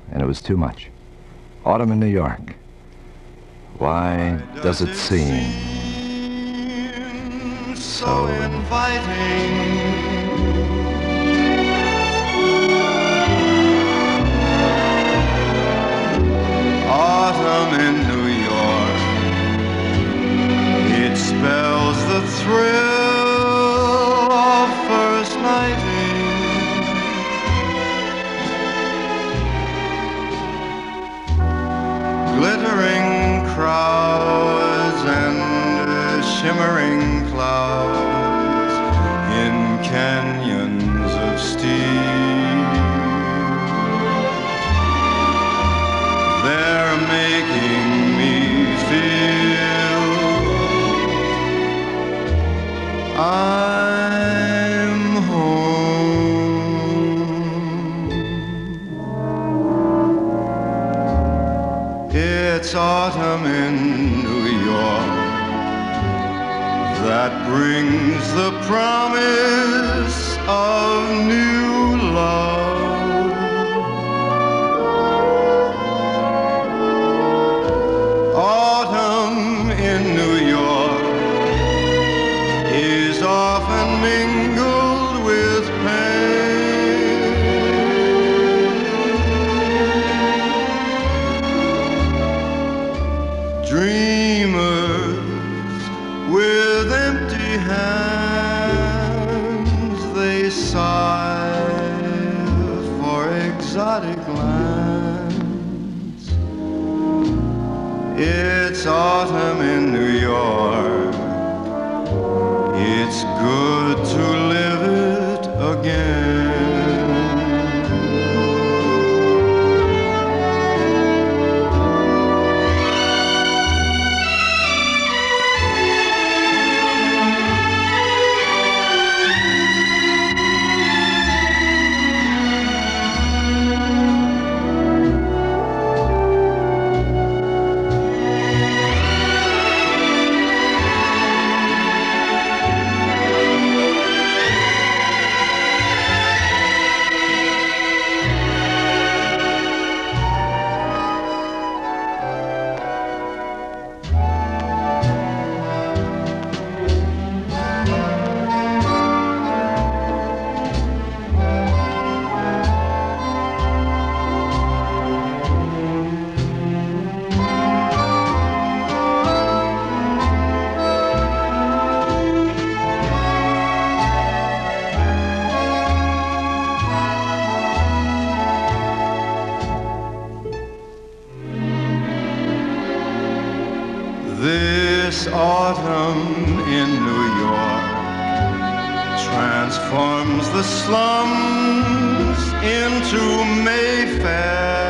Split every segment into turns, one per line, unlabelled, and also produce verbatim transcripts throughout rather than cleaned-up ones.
and it was too much. Autumn in New York. Why does it seem so
inviting? Autumn in New York, it spells the thrill of first nighting. Glittering crowds and shimmering clouds in canyons of steel. They're making me feel I'm home. It's autumn in New York that brings the promise of new love. Autumn in New York is often mingled with pain. Dreamers with empty hands, they sigh for exotic lands. It's autumn in New York. It's good to live it again. This autumn in New York transforms the slums into Mayfair.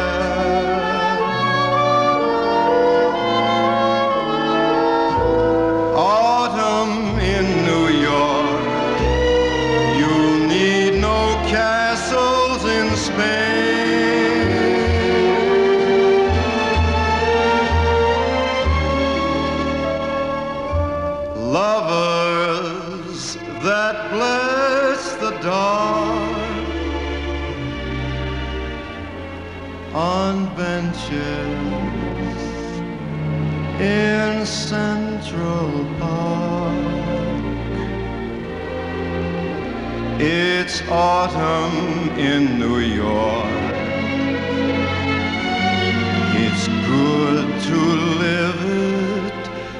Autumn in New York, you need no castles in Spain. Lovers that bless the dark on benches in Central Park. It's autumn in New York. It's good to live it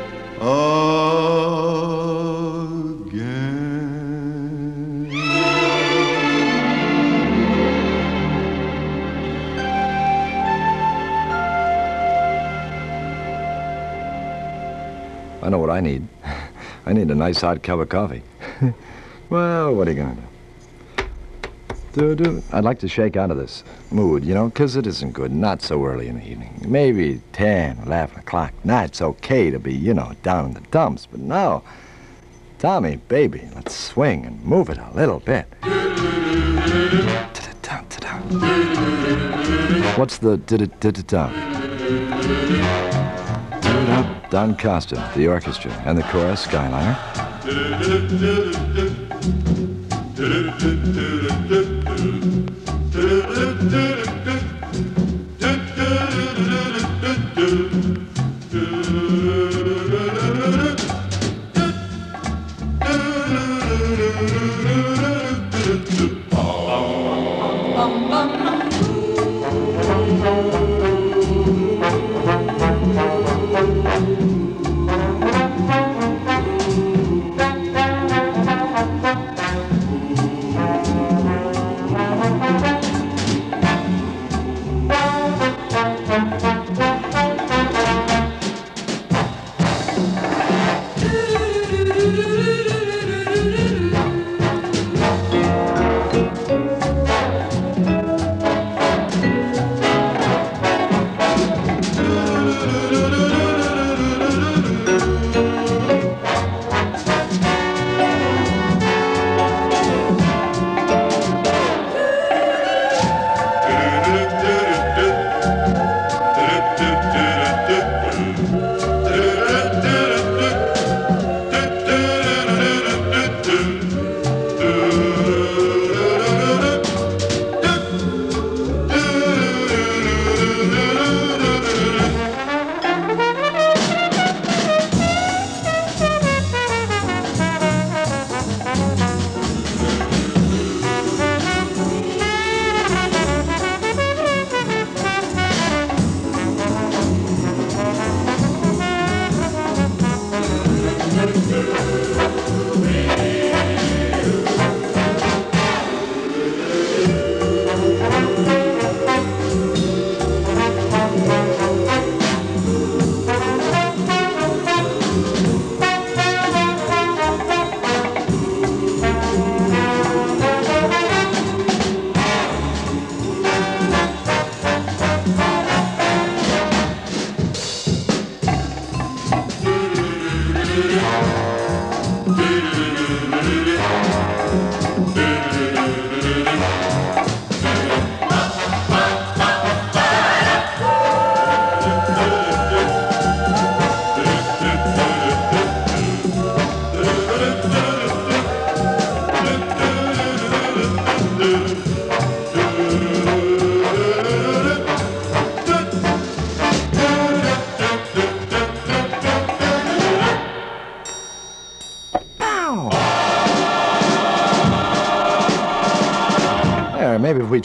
again.
I know what I need. I need a nice hot cup of coffee. Well, what are you going to do? Do, do? I'd like to shake out of this mood, you know, because it isn't good, not so early in the evening. Maybe ten, eleven o'clock. Now it's okay to be, you know, down in the dumps, but no. Tommy, baby, let's swing and move it a little bit. What's the did-it-did-it-dum? Don Costa, the orchestra, and the chorus, Skyliner.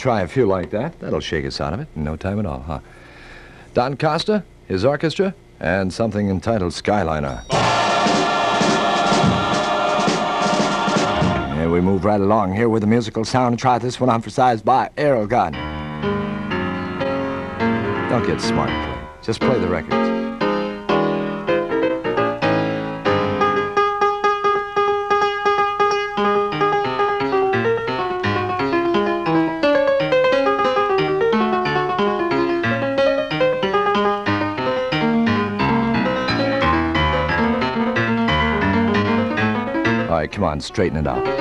try a few like that. That'll shake us out of it in no time at all, huh? Don Costa, his orchestra, and something entitled Skyliner. And we move right along here with the musical sound. Try this one emphasized by Aerogun. Don't get smart, play. Just play the records. All right, come on, straighten it out.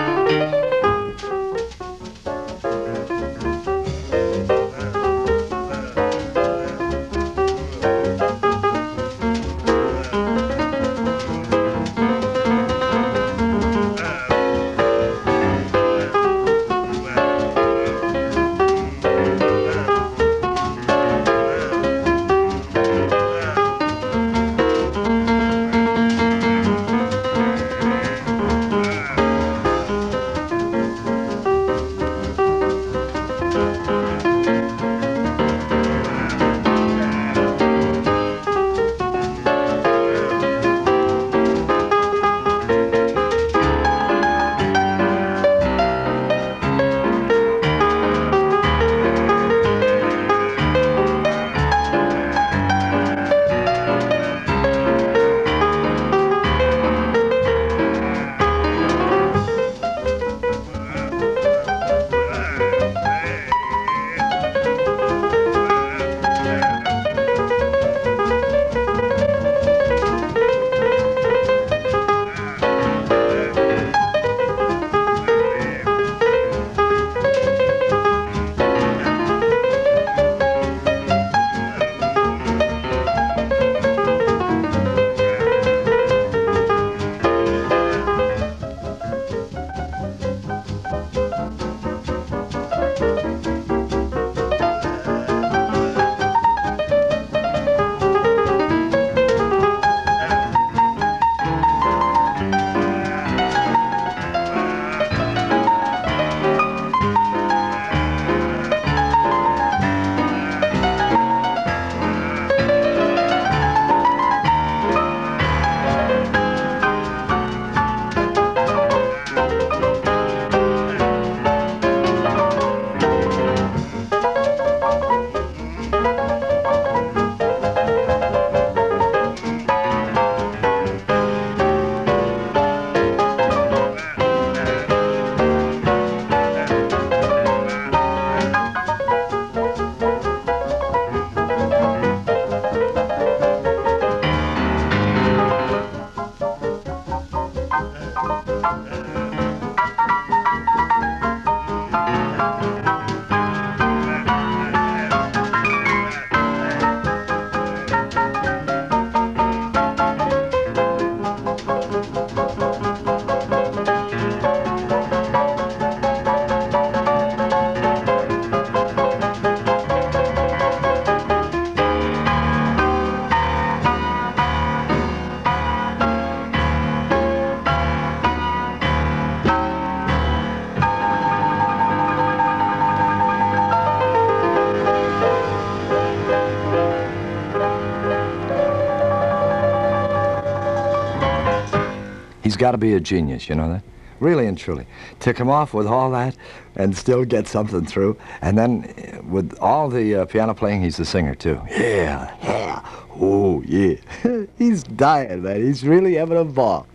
He's got to be a genius, you know that? Really and truly. To come off with all that and still get something through. And then uh, with all the uh, piano playing, he's the singer, too. Yeah, yeah, oh, yeah. He's dying, man. He's really having a ball.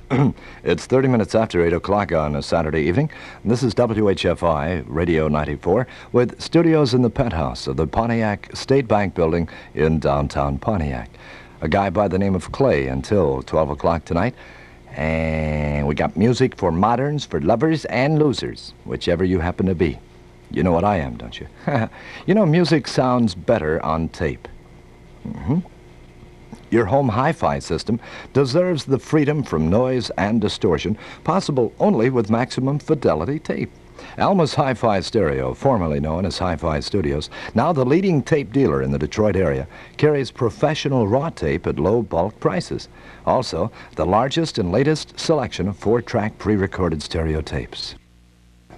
It's thirty minutes after eight o'clock on a Saturday evening. This is W H F I, Radio ninety-four, with studios in the penthouse of the Pontiac State Bank building in downtown Pontiac. A guy by the name of Clay until twelve o'clock tonight. And we got music for moderns, for lovers, and losers, whichever you happen to be. You know what I am, don't you? You know, music sounds better on tape. Mm-hmm. Your home hi-fi system deserves the freedom from noise and distortion possible only with maximum fidelity tape. Alma's Hi-Fi Stereo, formerly known as Hi-Fi Studios, now the leading tape dealer in the Detroit area, carries professional raw tape at low bulk prices. Also, the largest and latest selection of four-track pre-recorded stereo tapes.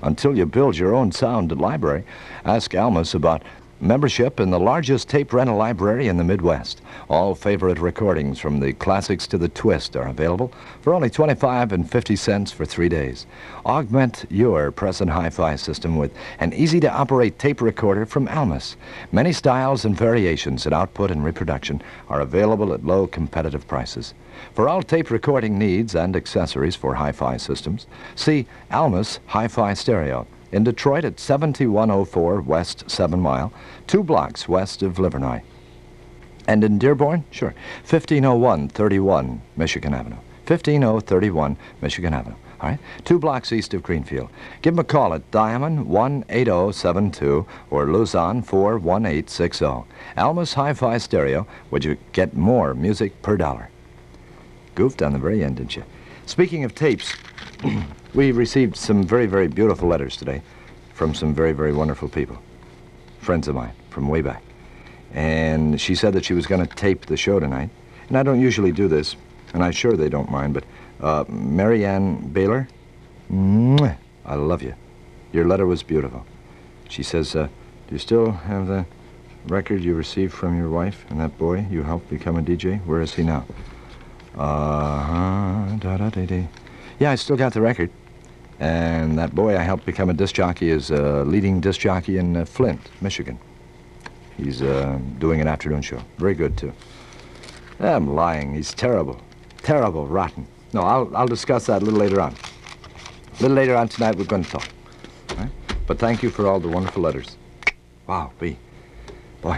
until you build your own sound library. Ask Almus about membership in the largest tape rental library in the Midwest. All favorite recordings from the classics to the twist are available for only twenty-five and fifty cents for three days. Augment your present hi-fi system with an easy-to-operate tape recorder from Almus. Many styles and variations in output and reproduction are available at low competitive prices. For all tape recording needs and accessories for hi-fi systems, see Almus Hi-Fi Stereo in Detroit at seventy-one oh four West seven Mile, two blocks west of Livernois. And in Dearborn, sure, fifteen oh one thirty-one Michigan Avenue. fifteen oh thirty-one Michigan Avenue. All right, two blocks east of Greenfield. Give them a call at Diamond one eight oh seven two or Luzon four one eight six oh. Almus Hi-Fi Stereo, would you get more music per dollar? Goofed on the very end, didn't you? Speaking of tapes, we received some very, very beautiful letters today from some very, very wonderful people, friends of mine from way back. And she said that she was going to tape the show tonight. And I don't usually do this, and I'm sure they don't mind, but uh, Marianne Baylor, mwah, I love you. Your letter was beautiful. She says, uh, do you still have the record you received from your wife and that boy you helped become a D J? Where is he now? Uh-huh, da-da-dee-dee. Yeah, I still got the record. And that boy I helped become a disc jockey is a leading disc jockey in uh, Flint, Michigan. He's uh, doing an afternoon show. Very good, too. I'm lying. He's terrible. Terrible, rotten. No, I'll, I'll discuss that a little later on. A little later on tonight, we're going to talk. All right? But thank you for all the wonderful letters. Wow, B. Boy.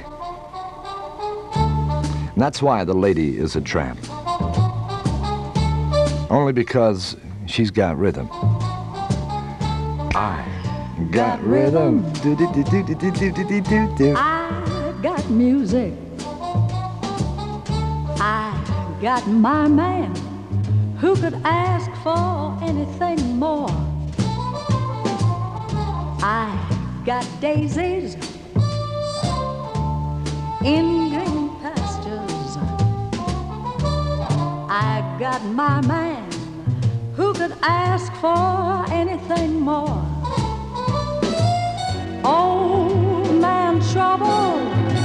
And that's why the lady is a tramp. Only because she's got rhythm. I got rhythm. Do, do, do, do, do, do, do, do, do.
I got music. I got my man. Who could ask for anything more? I got daisies in green pastures. I got my man. Who could ask for anything more? Old man trouble,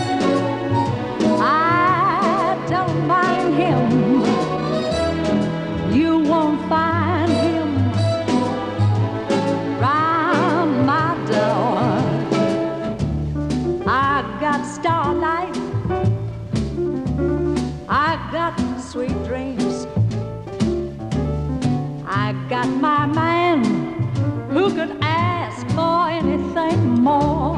I don't mind him. You won't find him round my door. I got starlight, I got sweet dreams. I got my man. Who could ask for anything more?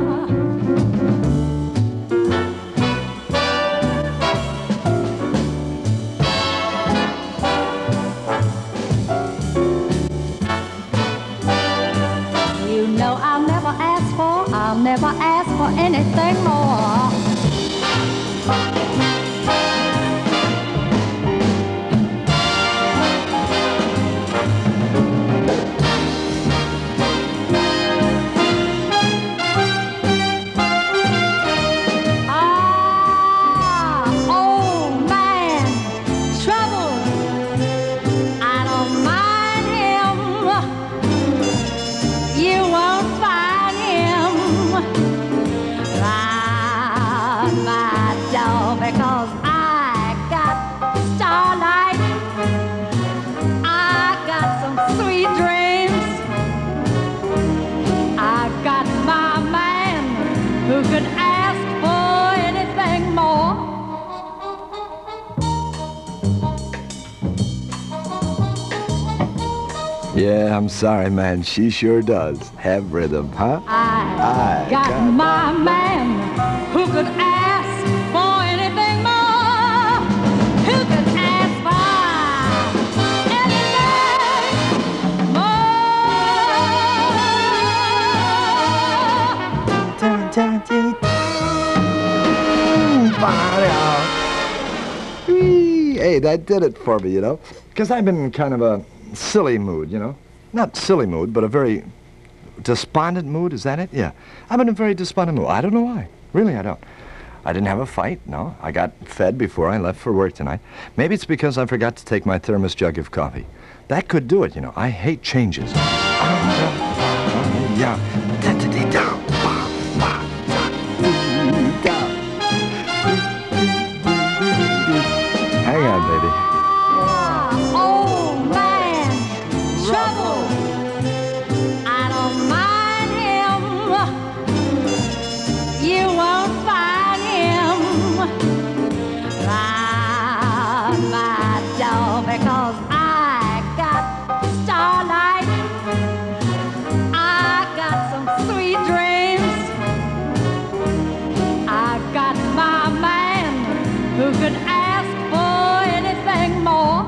You know I'll never ask for, I'll never ask for anything more. Because I got starlight, I got some sweet dreams. I got my man. Who could ask for anything more?
Yeah, I'm sorry, man. She sure does have rhythm, huh?
I, I got, got my man. Who could ask for anything more? Who could ask for anything
more? Hey, that did it for me, you know? Because I've been in kind of a silly mood, you know? Not silly mood, but a very despondent mood, is that it? Yeah. I'm in a very despondent mood. I don't know why. Really, I don't. I didn't have a fight, no. I got fed before I left for work tonight. Maybe it's because I forgot to take my thermos jug of coffee. That could do it, you know. I hate changes. yeah. Da-da-dee-da, ba, ba, da-dee-da. Hang on, baby.
Old man, trouble. I don't mind him. You won't find him round my door because I got starlight. I got some sweet dreams. I got my man who could ask for anything more.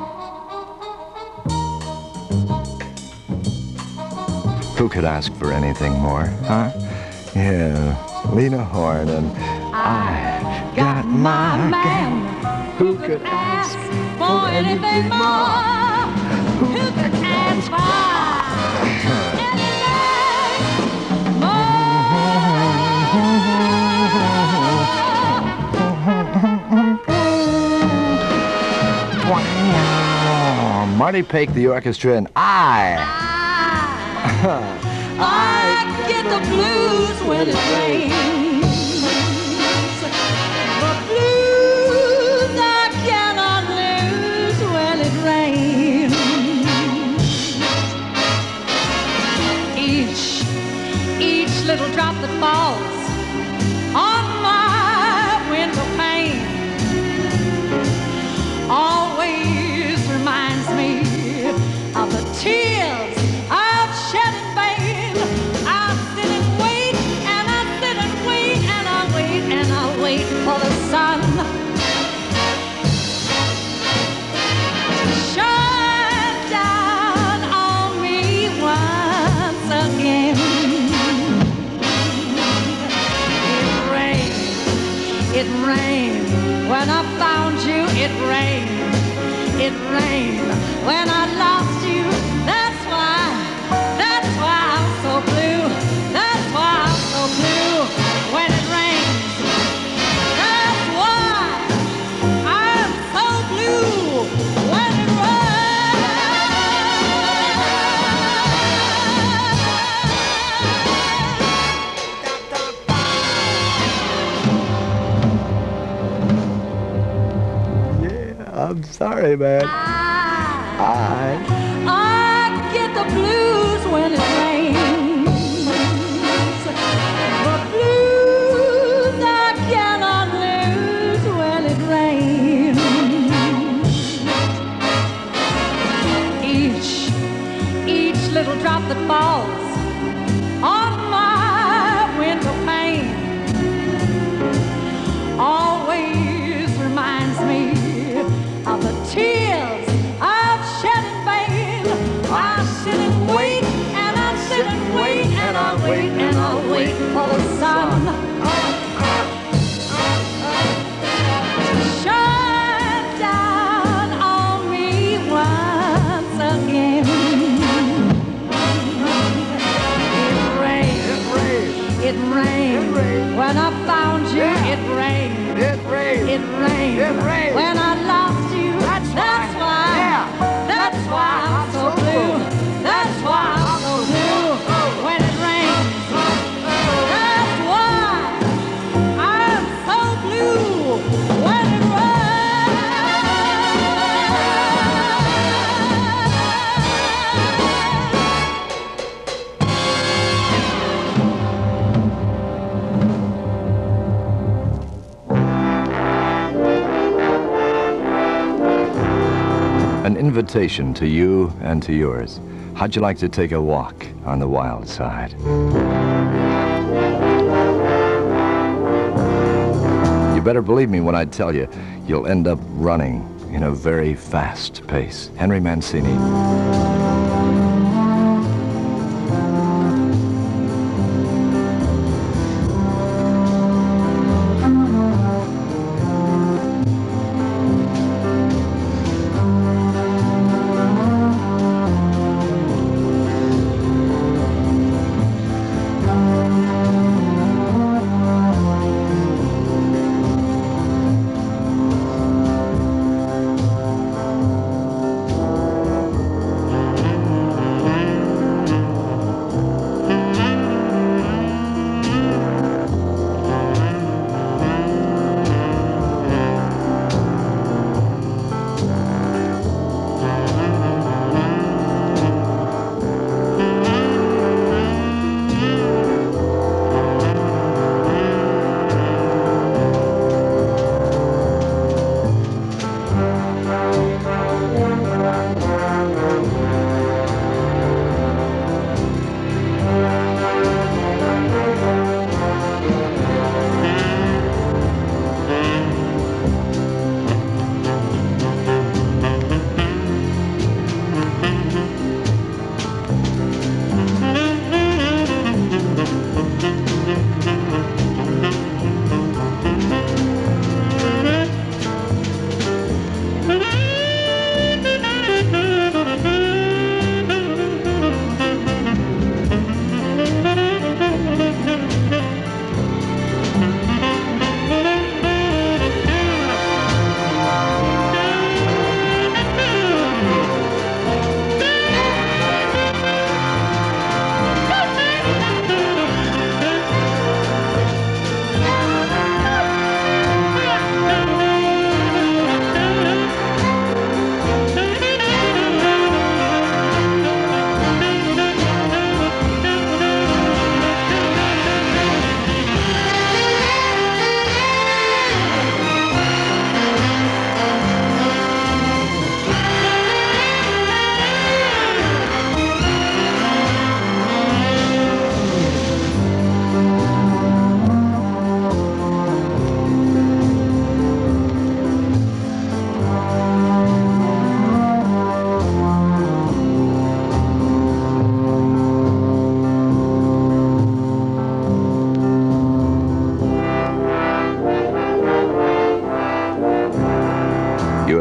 Who could ask for anything more, huh? Yeah, Lena Horne and I got my
man
who could ask
for anything more. Who could ask for anything
Wow. Marty Paik, the orchestra, and I.
I get the blues when it rains. The blues I cannot lose when it rains. Each, each little drop that falls on my window pane always reminds me of the tears I've shed in vain. I sit and wait, and I sit and wait, and I wait, and I wait for the sun to shine down on me once again. It rained, it rained when I found you. It rained, it rained when I lost you. That's why, that's why I'm so blue. That's why I'm so blue when it rains. That's why I'm so blue when it
I'm sorry, man.
I,
I.
I get the blues when it rains. The blues I cannot lose when it rains. Each, each little drop that falls on my window pane always reminds me of the tears I've shed in vain. I sit and wait, and I sit and wait, and I wait, and I wait for the sun to shine down on me once again. It rained, it rained when I found you. It rained,
It rained.
it rained
It rained.
when I lost you.
That's
That's
why.
why.
Yeah.
That's why I'm so blue. That's why I'm so blue when it rains. That's why I'm so blue when it
An invitation to you and to yours. How'd you like to take a walk on the wild side? You better believe me when I tell you, you'll end up running in a very fast pace. Henry Mancini.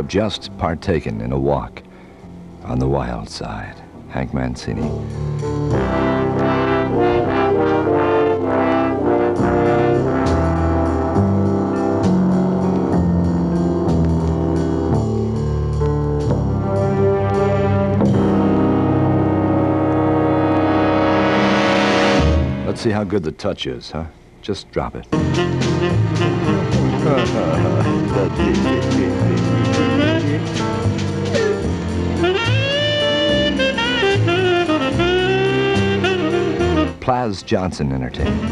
have just partaken in a walk on the wild side. Hank Mancini. Let's see how good the touch is, huh? Just drop it. Plaz Johnson Entertainment.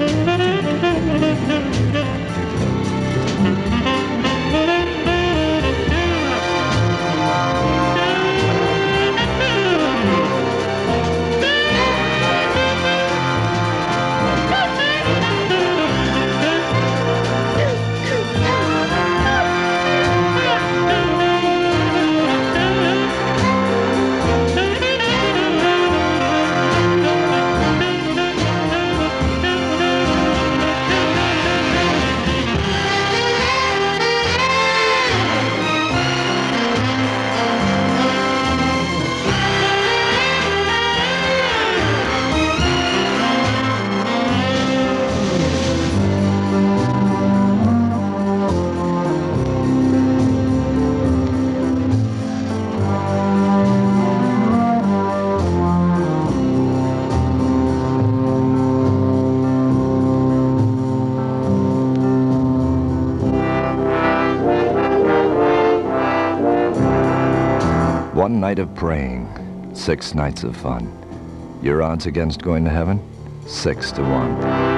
One night of praying, six nights of fun. Your odds against going to heaven? Six to one.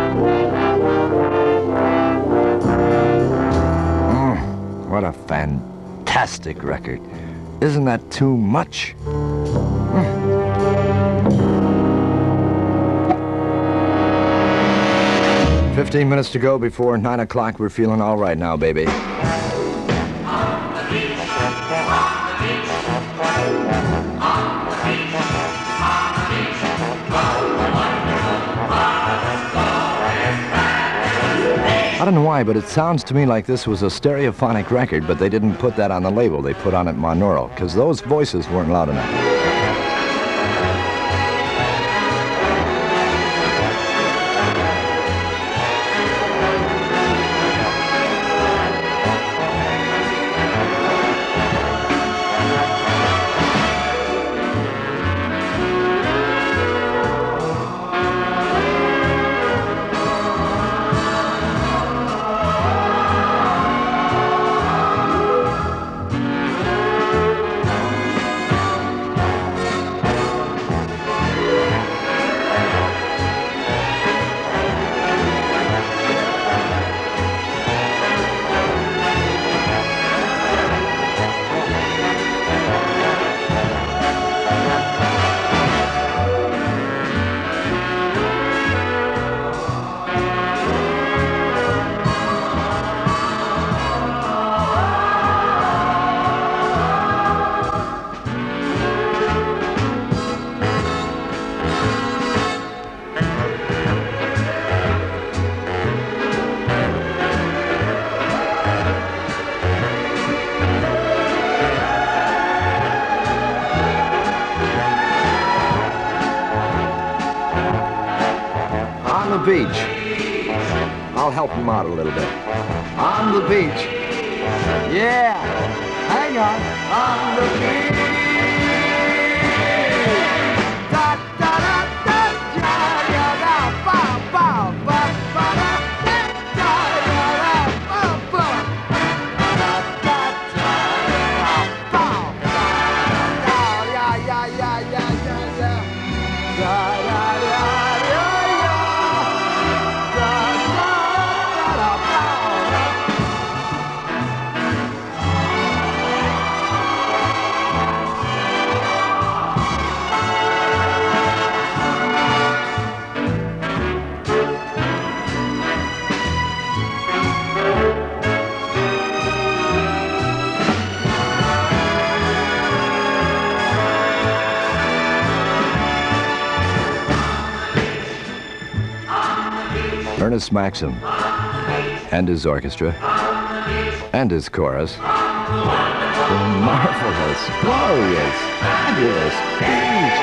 Mm, what a fantastic record. Isn't that too much? Mm. Fifteen minutes to go before nine o'clock. We're feeling all right now, baby. I don't know why, but it sounds to me like this was a stereophonic record, but they didn't put that on the label. They put on it monaural, because those voices weren't loud enough. Beach. I'll help him out a little bit. On the beach. Yeah. Hang on. On the beach. Da da da da da da da ba ba ba ba da da da da ba ba da da da ba ba yeah yeah yeah yeah yeah yeah da da da. Ernest Maxim and his orchestra and his chorus The marvelous, glorious, fabulous beach.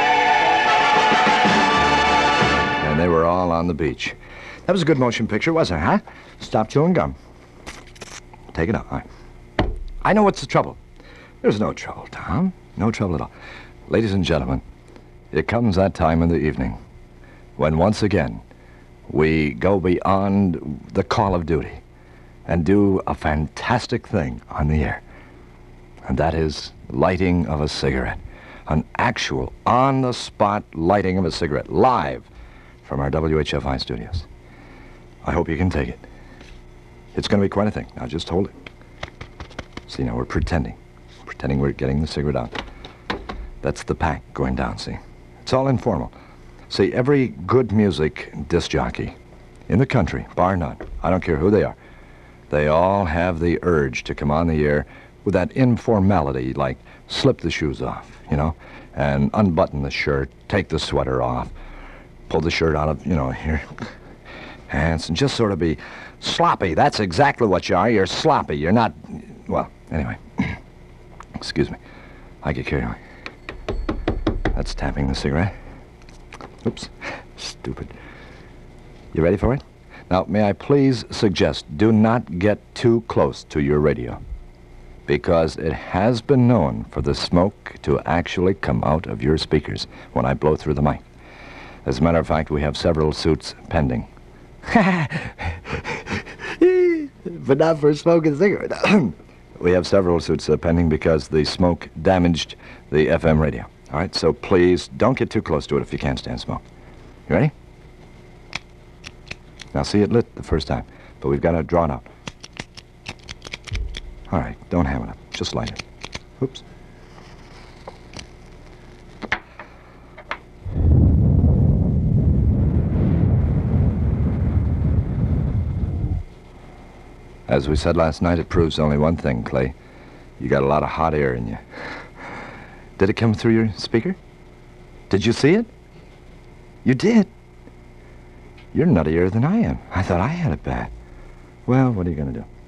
And they were all on the beach. That was a good motion picture, wasn't it, huh? Stop chewing gum. Take it out. All right. I know what's the trouble. There's no trouble, Tom. No trouble at all. Ladies and gentlemen, it comes that time in the evening when once again we go beyond the call of duty and do a fantastic thing on the air. And that is lighting of a cigarette. An actual, on-the-spot lighting of a cigarette, live from our W H F I studios. I hope you can take it. It's going to be quite a thing. Now, just hold it. See, now we're pretending. Pretending we're getting the cigarette out. That's the pack going down, see? It's all informal. See, every good music disc jockey in the country, bar none, I don't care who they are, they all have the urge to come on the air with that informality, like slip the shoes off, you know, and unbutton the shirt, take the sweater off, pull the shirt out of, you know, here, and just sort of be sloppy. That's exactly what you are. You're sloppy. You're not, well, anyway, excuse me. I get carried away. That's tapping the cigarette. Oops, stupid. You ready for it? Now, may I please suggest, do not get too close to your radio, because it has been known for the smoke to actually come out of your speakers when I blow through the mic. As a matter of fact, we have several suits pending. But not for smoking a cigarette. We have several suits uh, pending because the smoke damaged the F M radio. All right, so please don't get too close to it if you can't stand smoke. You ready? Now, see, it lit the first time, but we've got to draw it out. All right, don't ham it up. Just light it. Oops. As we said last night, it proves only one thing, Clay. You got a lot of hot air in you. Did it come through your speaker? Did you see it? You did? You're nuttier than I am. I thought I had it bad. Well, what are you going to do?